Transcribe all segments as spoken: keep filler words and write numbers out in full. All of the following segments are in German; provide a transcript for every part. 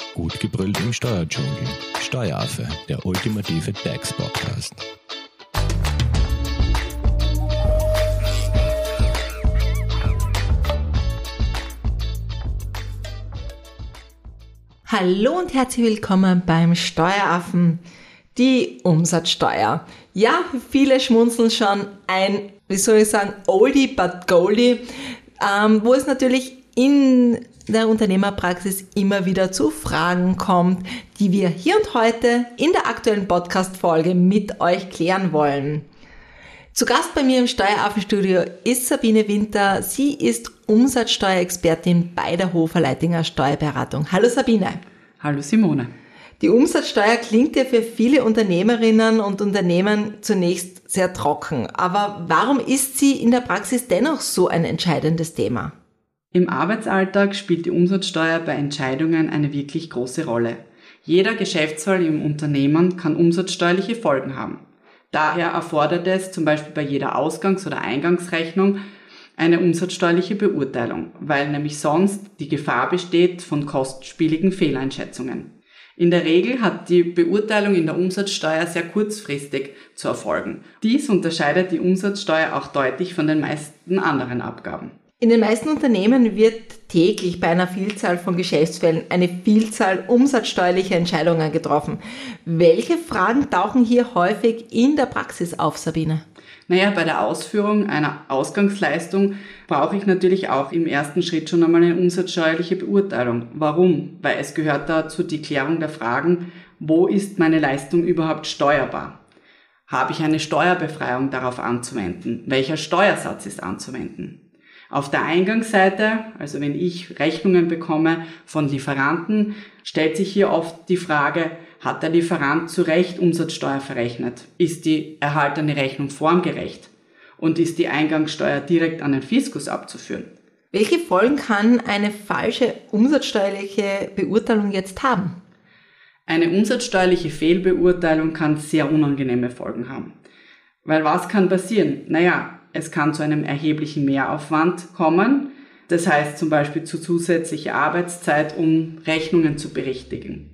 Gut gebrüllt im Steuerdschungel. Steueraffe, der ultimative Tax-Podcast. Hallo und herzlich willkommen beim Steueraffen, die Umsatzsteuer. Ja, viele schmunzeln schon, ein, wie soll ich sagen, Oldie but Goldie, ähm, wo es natürlich in der Unternehmerpraxis immer wieder zu Fragen kommt, die wir hier und heute in der aktuellen Podcast-Folge mit euch klären wollen. Zu Gast bei mir im Steueraffenstudio ist Sabine Winter. Sie ist Umsatzsteuerexpertin bei der Hofer Leitinger Steuerberatung. Hallo Sabine. Hallo Simone. Die Umsatzsteuer klingt ja für viele Unternehmerinnen und Unternehmen zunächst sehr trocken. Aber warum ist sie in der Praxis dennoch so ein entscheidendes Thema? Im Arbeitsalltag spielt die Umsatzsteuer bei Entscheidungen eine wirklich große Rolle. Jeder Geschäftsfall im Unternehmen kann umsatzsteuerliche Folgen haben. Daher erfordert es zum Beispiel bei jeder Ausgangs- oder Eingangsrechnung eine umsatzsteuerliche Beurteilung, weil nämlich sonst die Gefahr besteht von kostspieligen Fehleinschätzungen. In der Regel hat die Beurteilung in der Umsatzsteuer sehr kurzfristig zu erfolgen. Dies unterscheidet die Umsatzsteuer auch deutlich von den meisten anderen Abgaben. In den meisten Unternehmen wird täglich bei einer Vielzahl von Geschäftsfällen eine Vielzahl umsatzsteuerlicher Entscheidungen getroffen. Welche Fragen tauchen hier häufig in der Praxis auf, Sabine? Naja, bei der Ausführung einer Ausgangsleistung brauche ich natürlich auch im ersten Schritt schon einmal eine umsatzsteuerliche Beurteilung. Warum? Weil es gehört dazu die Klärung der Fragen, wo ist meine Leistung überhaupt steuerbar? Habe ich eine Steuerbefreiung darauf anzuwenden? Welcher Steuersatz ist anzuwenden? Auf der Eingangsseite, also wenn ich Rechnungen bekomme von Lieferanten, stellt sich hier oft die Frage, hat der Lieferant zu Recht Umsatzsteuer verrechnet? Ist die erhaltene Rechnung formgerecht? Und ist die Eingangssteuer direkt an den Fiskus abzuführen? Welche Folgen kann eine falsche umsatzsteuerliche Beurteilung jetzt haben? Eine umsatzsteuerliche Fehlbeurteilung kann sehr unangenehme Folgen haben. Weil was kann passieren? Naja, es kann zu einem erheblichen Mehraufwand kommen. Das heißt zum Beispiel zu zusätzlicher Arbeitszeit, um Rechnungen zu berichtigen.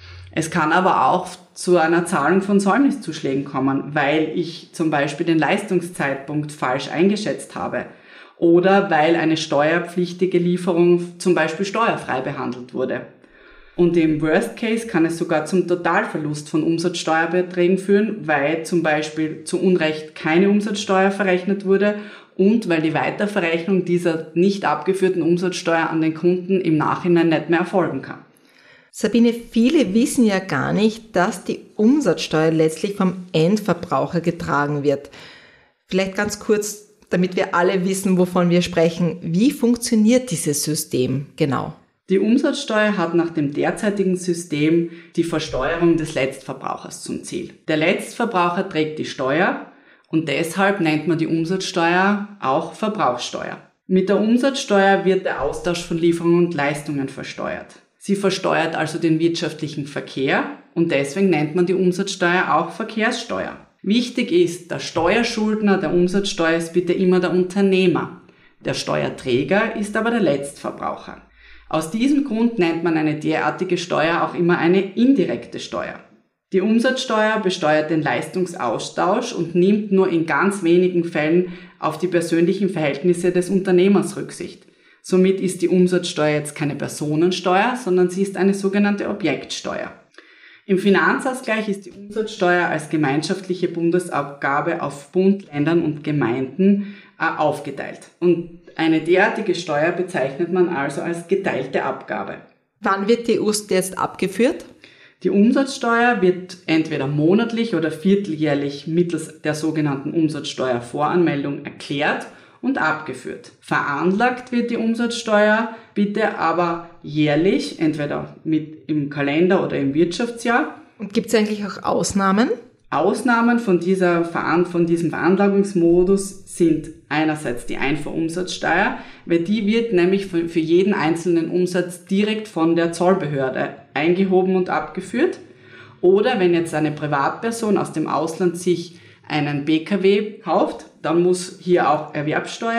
Es kann aber auch zu einer Zahlung von Säumniszuschlägen kommen, weil ich zum Beispiel den Leistungszeitpunkt falsch eingeschätzt habe oder weil eine steuerpflichtige Lieferung zum Beispiel steuerfrei behandelt wurde. Und im Worst Case kann es sogar zum Totalverlust von Umsatzsteuerbeträgen führen, weil zum Beispiel zu Unrecht keine Umsatzsteuer verrechnet wurde und weil die Weiterverrechnung dieser nicht abgeführten Umsatzsteuer an den Kunden im Nachhinein nicht mehr erfolgen kann. Sabine, viele wissen ja gar nicht, dass die Umsatzsteuer letztlich vom Endverbraucher getragen wird. Vielleicht ganz kurz, damit wir alle wissen, wovon wir sprechen. Wie funktioniert dieses System genau? Die Umsatzsteuer hat nach dem derzeitigen System die Versteuerung des Letztverbrauchers zum Ziel. Der Letztverbraucher trägt die Steuer und deshalb nennt man die Umsatzsteuer auch Verbrauchssteuer. Mit der Umsatzsteuer wird der Austausch von Lieferungen und Leistungen versteuert. Sie versteuert also den wirtschaftlichen Verkehr und deswegen nennt man die Umsatzsteuer auch Verkehrssteuer. Wichtig ist, der Steuerschuldner der Umsatzsteuer ist bitte immer der Unternehmer. Der Steuerträger ist aber der Letztverbraucher. Aus diesem Grund nennt man eine derartige Steuer auch immer eine indirekte Steuer. Die Umsatzsteuer besteuert den Leistungsaustausch und nimmt nur in ganz wenigen Fällen auf die persönlichen Verhältnisse des Unternehmers Rücksicht. Somit ist die Umsatzsteuer jetzt keine Personensteuer, sondern sie ist eine sogenannte Objektsteuer. Im Finanzausgleich ist die Umsatzsteuer als gemeinschaftliche Bundesabgabe auf Bund, Ländern und Gemeinden äh, aufgeteilt. Und eine derartige Steuer bezeichnet man also als geteilte Abgabe. Wann wird die U S T jetzt abgeführt? Die Umsatzsteuer wird entweder monatlich oder vierteljährlich mittels der sogenannten Umsatzsteuervoranmeldung erklärt und abgeführt. Veranlagt wird die Umsatzsteuer bitte aber jährlich, entweder mit im Kalender oder im Wirtschaftsjahr. Und gibt es eigentlich auch Ausnahmen? Ausnahmen von, dieser, von diesem Veranlagungsmodus sind einerseits die Einfuhrumsatzsteuer, weil die wird nämlich für jeden einzelnen Umsatz direkt von der Zollbehörde eingehoben und abgeführt. Oder wenn jetzt eine Privatperson aus dem Ausland sich einen B K W kauft, dann muss hier auch Erwerbsteuer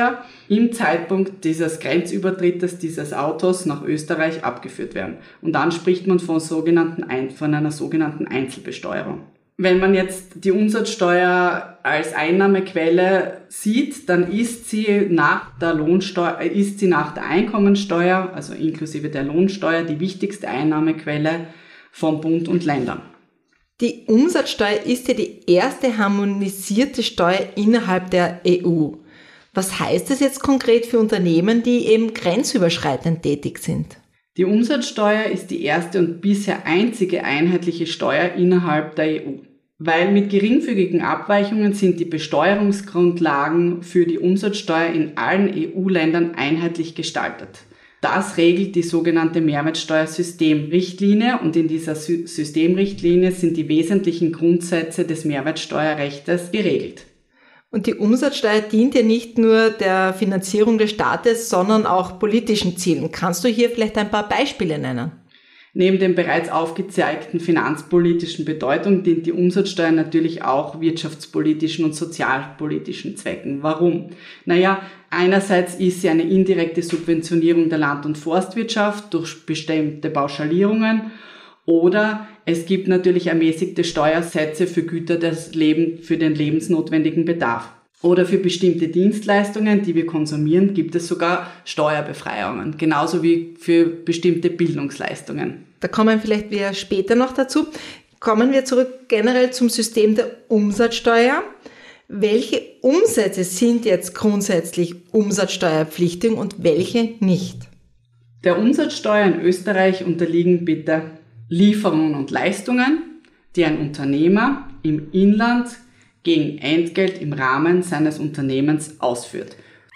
im Zeitpunkt dieses Grenzübertrittes dieses Autos nach Österreich abgeführt werden. Und dann spricht man von, sogenannten, von einer sogenannten Einzelbesteuerung. Wenn man jetzt die Umsatzsteuer als Einnahmequelle sieht, dann ist sie nach der Lohnsteuer, ist sie nach der Einkommensteuer, also inklusive der Lohnsteuer, die wichtigste Einnahmequelle von Bund und Ländern. Die Umsatzsteuer ist ja die erste harmonisierte Steuer innerhalb der E U. Was heißt das jetzt konkret für Unternehmen, die eben grenzüberschreitend tätig sind? Die Umsatzsteuer ist die erste und bisher einzige einheitliche Steuer innerhalb der E U. Weil mit geringfügigen Abweichungen sind die Besteuerungsgrundlagen für die Umsatzsteuer in allen E U-Ländern einheitlich gestaltet. Das regelt die sogenannte Mehrwertsteuersystemrichtlinie und in dieser Sy- Systemrichtlinie sind die wesentlichen Grundsätze des Mehrwertsteuerrechts geregelt. Und die Umsatzsteuer dient ja nicht nur der Finanzierung des Staates, sondern auch politischen Zielen. Kannst du hier vielleicht ein paar Beispiele nennen? Neben den bereits aufgezeigten finanzpolitischen Bedeutung dient die Umsatzsteuer natürlich auch wirtschaftspolitischen und sozialpolitischen Zwecken. Warum? Naja, einerseits ist sie eine indirekte Subventionierung der Land- und Forstwirtschaft durch bestimmte Pauschalierungen oder es gibt natürlich ermäßigte Steuersätze für Güter des Leben, für den lebensnotwendigen Bedarf. Oder für bestimmte Dienstleistungen, die wir konsumieren, gibt es sogar Steuerbefreiungen, genauso wie für bestimmte Bildungsleistungen. Da kommen vielleicht wir später noch dazu. Kommen wir zurück generell zum System der Umsatzsteuer. Welche Umsätze sind jetzt grundsätzlich umsatzsteuerpflichtig und welche nicht? Der Umsatzsteuer in Österreich unterliegen bitte Lieferungen und Leistungen, die ein Unternehmer im Inland gegen Entgelt im Rahmen seines Unternehmens ausführt.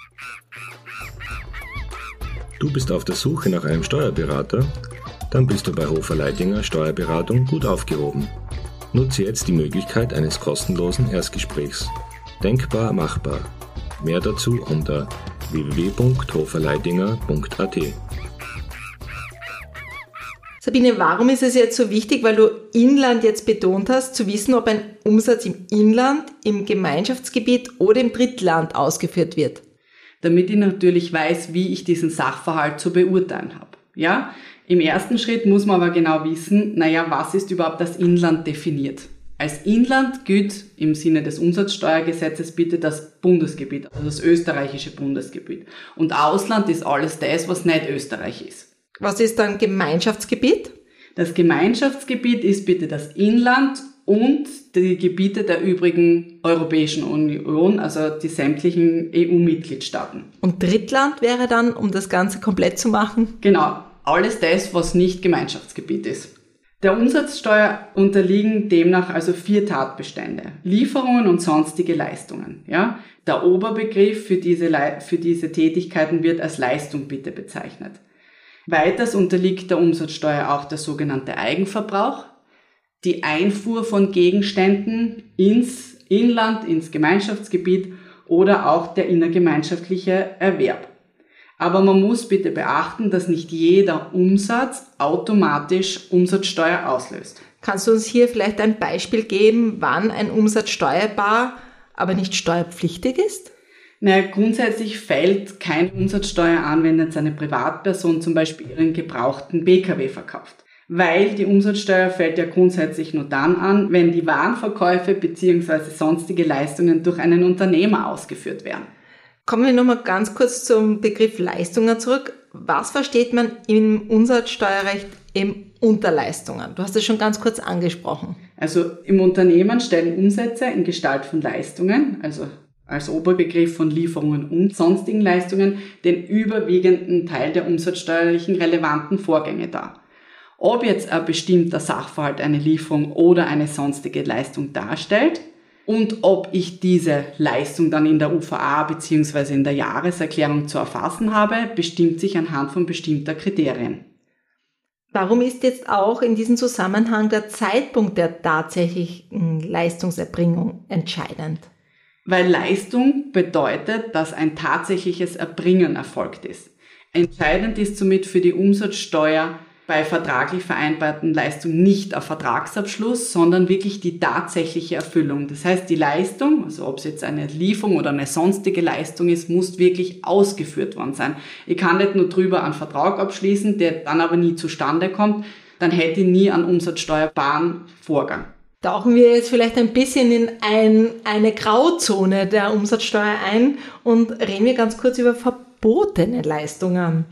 Du bist auf der Suche nach einem Steuerberater? Dann bist du bei Hofer Leidinger Steuerberatung gut aufgehoben. Nutze jetzt die Möglichkeit eines kostenlosen Erstgesprächs. Denkbar machbar. Mehr dazu unter w w w punkt hoferleidinger punkt a t. Sabine, warum ist es jetzt so wichtig, weil du Inland jetzt betont hast, zu wissen, ob ein Umsatz im Inland, im Gemeinschaftsgebiet oder im Drittland ausgeführt wird? Damit ich natürlich weiß, wie ich diesen Sachverhalt zu beurteilen habe. Ja? Im ersten Schritt muss man aber genau wissen, naja, was ist überhaupt das Inland definiert? Als Inland gilt im Sinne des Umsatzsteuergesetzes bitte das Bundesgebiet, also das österreichische Bundesgebiet. Und Ausland ist alles das, was nicht Österreich ist. Was ist dann Gemeinschaftsgebiet? Das Gemeinschaftsgebiet ist bitte das Inland und die Gebiete der übrigen Europäischen Union, also die sämtlichen E U-Mitgliedstaaten. Und Drittland wäre dann, um das Ganze komplett zu machen? Genau, alles das, was nicht Gemeinschaftsgebiet ist. Der Umsatzsteuer unterliegen demnach also vier Tatbestände: Lieferungen und sonstige Leistungen. Ja? Der Oberbegriff für diese, Le- für diese Tätigkeiten wird als Leistung bitte bezeichnet. Weiters unterliegt der Umsatzsteuer auch der sogenannte Eigenverbrauch, die Einfuhr von Gegenständen ins Inland, ins Gemeinschaftsgebiet oder auch der innergemeinschaftliche Erwerb. Aber man muss bitte beachten, dass nicht jeder Umsatz automatisch Umsatzsteuer auslöst. Kannst du uns hier vielleicht ein Beispiel geben, wann ein Umsatz steuerbar, aber nicht steuerpflichtig ist? Naja, grundsätzlich fällt keine Umsatzsteuer an, wenn jetzt eine Privatperson zum Beispiel ihren gebrauchten B K W verkauft. Weil die Umsatzsteuer fällt ja grundsätzlich nur dann an, wenn die Warenverkäufe bzw. sonstige Leistungen durch einen Unternehmer ausgeführt werden. Kommen wir nochmal ganz kurz zum Begriff Leistungen zurück. Was versteht man im Umsatzsteuerrecht eben unter Leistungen? Du hast es schon ganz kurz angesprochen. Also im Unternehmen stellen Umsätze in Gestalt von Leistungen, also als Oberbegriff von Lieferungen und sonstigen Leistungen, den überwiegenden Teil der umsatzsteuerlichen relevanten Vorgänge dar. Ob jetzt ein bestimmter Sachverhalt eine Lieferung oder eine sonstige Leistung darstellt und ob ich diese Leistung dann in der U V A bzw. in der Jahreserklärung zu erfassen habe, bestimmt sich anhand von bestimmter Kriterien. Warum ist jetzt auch in diesem Zusammenhang der Zeitpunkt der tatsächlichen Leistungserbringung entscheidend? Weil Leistung bedeutet, dass ein tatsächliches Erbringen erfolgt ist. Entscheidend ist somit für die Umsatzsteuer bei vertraglich vereinbarten Leistungen nicht ein Vertragsabschluss, sondern wirklich die tatsächliche Erfüllung. Das heißt, die Leistung, also ob es jetzt eine Lieferung oder eine sonstige Leistung ist, muss wirklich ausgeführt worden sein. Ich kann nicht nur drüber einen Vertrag abschließen, der dann aber nie zustande kommt, dann hätte ich nie einen umsatzsteuerbaren Vorgang. Tauchen wir jetzt vielleicht ein bisschen in ein, eine Grauzone der Umsatzsteuer ein und reden wir ganz kurz über verbotene Leistungen.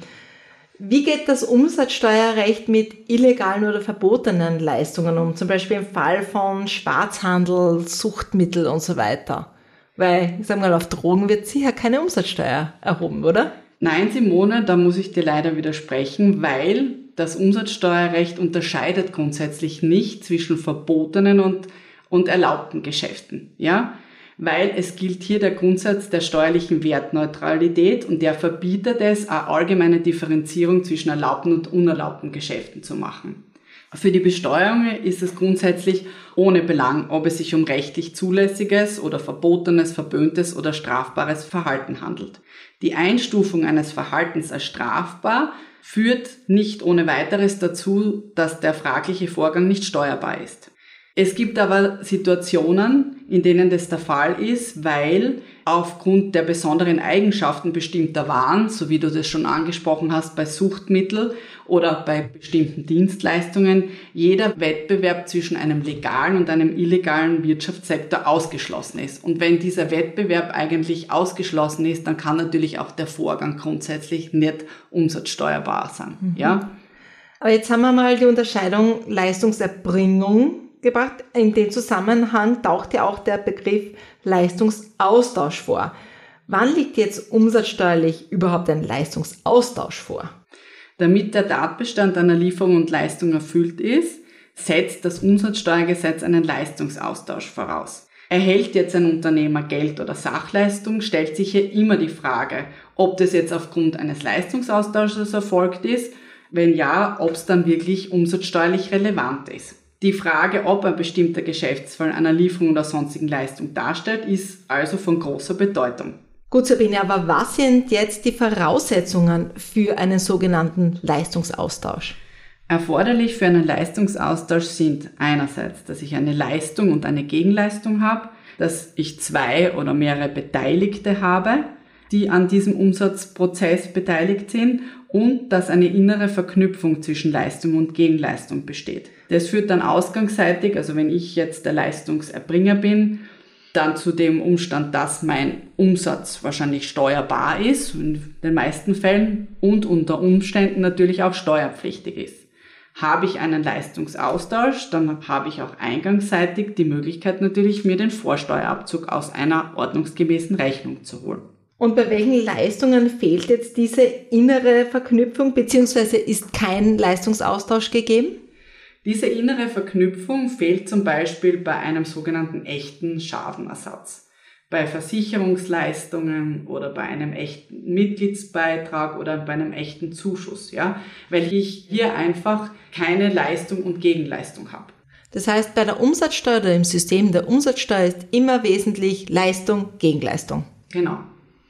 Wie geht das Umsatzsteuerrecht mit illegalen oder verbotenen Leistungen um? Zum Beispiel im Fall von Schwarzhandel, Suchtmittel und so weiter. Weil, ich sag mal, auf Drogen wird sicher keine Umsatzsteuer erhoben, oder? Nein, Simone, da muss ich dir leider widersprechen, weil das Umsatzsteuerrecht unterscheidet grundsätzlich nicht zwischen verbotenen und, und erlaubten Geschäften, ja? Weil es gilt hier der Grundsatz der steuerlichen Wertneutralität und der verbietet es, eine allgemeine Differenzierung zwischen erlaubten und unerlaubten Geschäften zu machen. Für die Besteuerung ist es grundsätzlich ohne Belang, ob es sich um rechtlich zulässiges oder verbotenes, verböhntes oder strafbares Verhalten handelt. Die Einstufung eines Verhaltens als strafbar führt nicht ohne weiteres dazu, dass der fragliche Vorgang nicht steuerbar ist. Es gibt aber Situationen, in denen das der Fall ist, weil aufgrund der besonderen Eigenschaften bestimmter Waren, so wie du das schon angesprochen hast, bei Suchtmitteln oder bei bestimmten Dienstleistungen, jeder Wettbewerb zwischen einem legalen und einem illegalen Wirtschaftssektor ausgeschlossen ist. Und wenn dieser Wettbewerb eigentlich ausgeschlossen ist, dann kann natürlich auch der Vorgang grundsätzlich nicht umsatzsteuerbar sein. Mhm. Ja? Aber jetzt haben wir mal die Unterscheidung Leistungserbringung gebracht. In dem Zusammenhang taucht ja auch der Begriff Leistungsaustausch vor. Wann liegt jetzt umsatzsteuerlich überhaupt ein Leistungsaustausch vor? Damit der Tatbestand einer Lieferung und Leistung erfüllt ist, setzt das Umsatzsteuergesetz einen Leistungsaustausch voraus. Erhält jetzt ein Unternehmer Geld oder Sachleistung, stellt sich hier immer die Frage, ob das jetzt aufgrund eines Leistungsaustausches erfolgt ist, wenn ja, ob es dann wirklich umsatzsteuerlich relevant ist. Die Frage, ob ein bestimmter Geschäftsfall einer Lieferung oder sonstigen Leistung darstellt, ist also von großer Bedeutung. Gut, Sabine, aber was sind jetzt die Voraussetzungen für einen sogenannten Leistungsaustausch? Erforderlich für einen Leistungsaustausch sind einerseits, dass ich eine Leistung und eine Gegenleistung habe, dass ich zwei oder mehrere Beteiligte habe, die an diesem Umsatzprozess beteiligt sind und dass eine innere Verknüpfung zwischen Leistung und Gegenleistung besteht. Das führt dann ausgangsseitig, also wenn ich jetzt der Leistungserbringer bin, dann zu dem Umstand, dass mein Umsatz wahrscheinlich steuerbar ist, in den meisten Fällen, und unter Umständen natürlich auch steuerpflichtig ist. Habe ich einen Leistungsaustausch, dann habe ich auch eingangsseitig die Möglichkeit natürlich, mir den Vorsteuerabzug aus einer ordnungsgemäßen Rechnung zu holen. Und bei welchen Leistungen fehlt jetzt diese innere Verknüpfung, beziehungsweise ist kein Leistungsaustausch gegeben? Diese innere Verknüpfung fehlt zum Beispiel bei einem sogenannten echten Schadenersatz, bei Versicherungsleistungen oder bei einem echten Mitgliedsbeitrag oder bei einem echten Zuschuss, ja, weil ich hier einfach keine Leistung und Gegenleistung habe. Das heißt, bei der Umsatzsteuer oder im System der Umsatzsteuer ist immer wesentlich Leistung, Gegenleistung. Genau.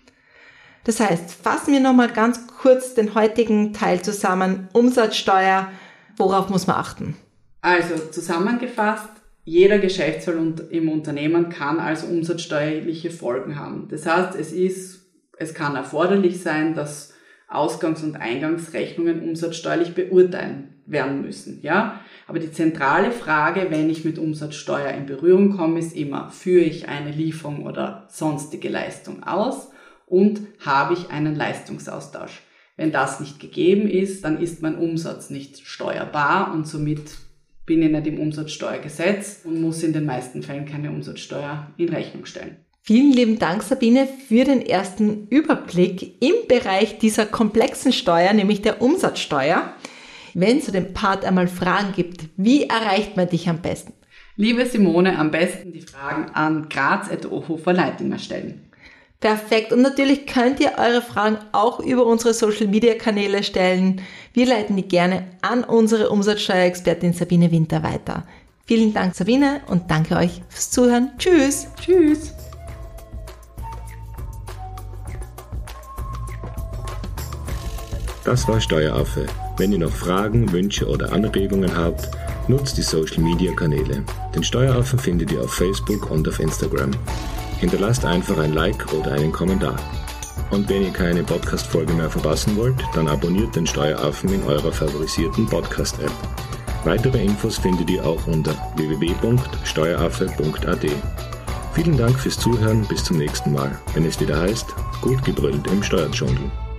Das heißt, fassen wir nochmal ganz kurz den heutigen Teil zusammen. Umsatzsteuer, worauf muss man achten? Also zusammengefasst, jeder Geschäftsfall im Unternehmen kann also umsatzsteuerliche Folgen haben. Das heißt, es ist, es kann erforderlich sein, dass Ausgangs- und Eingangsrechnungen umsatzsteuerlich beurteilen werden müssen, ja. Aber die zentrale Frage, wenn ich mit Umsatzsteuer in Berührung komme, ist immer, führe ich eine Lieferung oder sonstige Leistung aus? Und habe ich einen Leistungsaustausch? Wenn das nicht gegeben ist, dann ist mein Umsatz nicht steuerbar und somit bin ich nicht im Umsatzsteuergesetz und muss in den meisten Fällen keine Umsatzsteuer in Rechnung stellen. Vielen lieben Dank, Sabine, für den ersten Überblick im Bereich dieser komplexen Steuer, nämlich der Umsatzsteuer. Wenn es zu dem Part einmal Fragen gibt, wie erreicht man dich am besten? Liebe Simone, am besten die Fragen an graz at ohofer leitinger stellen. Perfekt. Und natürlich könnt ihr eure Fragen auch über unsere Social-Media-Kanäle stellen. Wir leiten die gerne an unsere Umsatzsteuerexpertin Sabine Winter weiter. Vielen Dank, Sabine, und danke euch fürs Zuhören. Tschüss. Tschüss. Das war Steueraffe, Wenn ihr noch Fragen, Wünsche oder Anregungen habt, nutzt die Social Media Kanäle. Den Steueraffen findet ihr auf Facebook und auf Instagram. Hinterlasst einfach ein Like oder einen Kommentar. Und wenn ihr keine Podcast-Folge mehr verpassen wollt, dann abonniert den Steueraffen in eurer favorisierten Podcast-App. Weitere Infos findet ihr auch unter w w w punkt steueraffe punkt a d. Vielen Dank fürs Zuhören, bis zum nächsten Mal, wenn es wieder heißt, gut gebrüllt im Steuerdschungel.